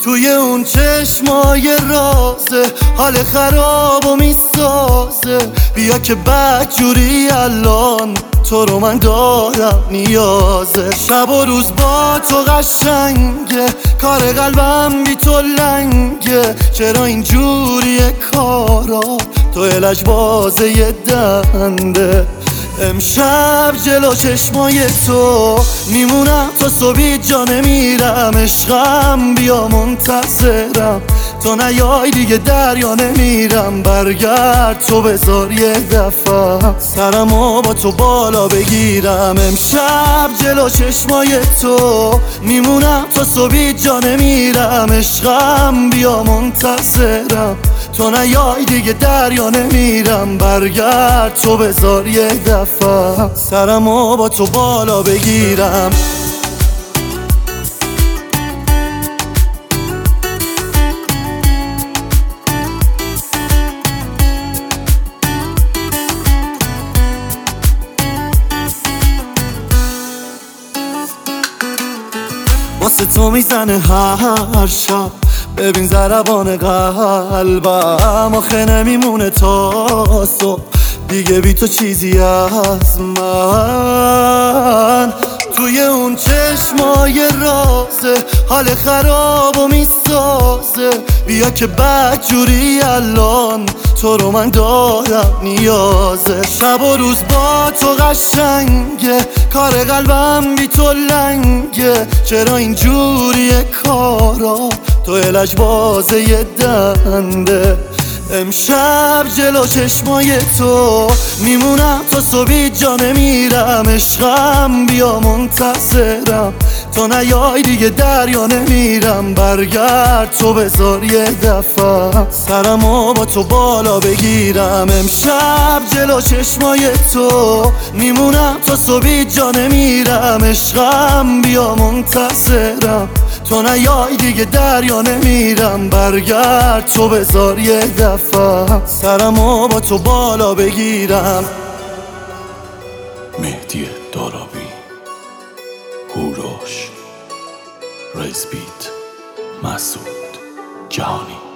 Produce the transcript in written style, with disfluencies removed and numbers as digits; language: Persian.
توی اون چشمای رازه حال خرابو میسازه. بیا که بدجوری الان تو رو من دارم نیازه. شب و روز با تو قشنگه، کار قلبم بی تو لنگه. چرا اینجوریه کارا، تو لجبازه یه دنده. امشب جلو چشمای تو میمونم تا صبحی جا نمیرم. عشقم بیا منتظرم، تو نیای دیگه دریا نمیرم. برگرد تو بذار یه دفعه سرمو با تو بالا بگیرم. امشب جلو چشمای تو میمونم تا صبحی جا نمیرم. عشقم بیا منتظرم، تو نیای دیگه دریا نمیرم. برگرد تو بذار یه دفعه سرمو با تو بالا بگیرم. واسه تو میزنه هر شب، ببین ضربان قلبم. آخه نمیمونه تا صبح دیگه بی تو چیزی از من. توی اون چشمای رازه حال خرابو میسازه. بیا که بدجوری الان تو رو من دارم نیازه. شب و روز با تو قشنگه، کار قلبم بی تو لنگه. چرا اینجوریه کارا، تو لجبازه یه دنده. امشب جلو چشمای تو میمونم تا صبحی جا نمیرم. عشقم بیا منتظرم، تو نیای دیگه دریا نمیرم. برگرد تو بذار یه دفعه سرمو با تو بالا بگیرم. امشب جلو چشمای تو میمونم تا صبحی جا نمیرم. عشقم بیا منتظرم، تو نیای دیگه دریا نمیرم. برگرد تو بذار یه دفعه سرمو با تو بالا بگیرم. مهدی دارابی، هوروش، ریزبیت، مسعود جهانی.